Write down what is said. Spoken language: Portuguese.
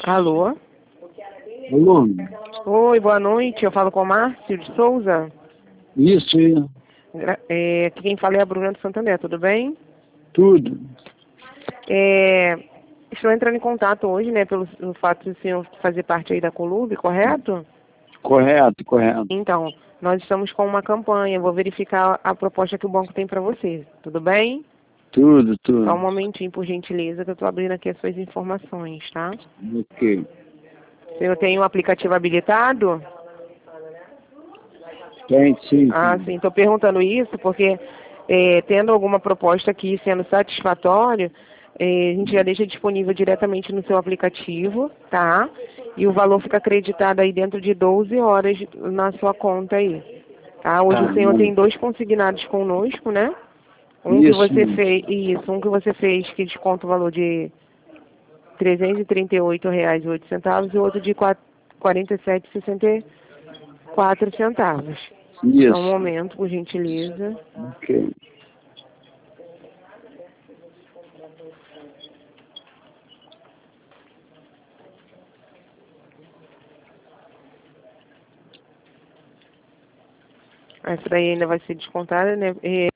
Alô? Alô? Oi, boa noite. Eu falo com o Márcio de Souza. Isso, Aqui quem fala é a Bruna do Santander, tudo bem? tudo. Estou entrando em contato hoje, né, pelo fato do senhor fazer parte aí da Colube, correto? Correto, correto. Então, nós estamos com uma campanha. Vou verificar a proposta que o banco tem para você. Tudo bem? Tudo, Só um tudo. momentinho, por gentileza, que eu estou abrindo aqui as suas informações, tá? Ok. O senhor tem o aplicativo habilitado? Tem, sim, Ah, sim. sim. Estou perguntando isso porque, tendo alguma proposta aqui sendo satisfatório, a gente já deixa disponível diretamente no seu aplicativo, tá? E o valor fica acreditado aí dentro de 12 horas na sua conta aí. Tá? Hoje Tá o senhor bom. tem 2 consignados conosco, né? Um que Isso você mesmo. fez, isso, um que você fez que desconta o valor de R$ 338,08 e outro de R$ 47,64. Só um Isso. momento, por gentileza. Ok. Essa daí ainda vai ser descontada, né?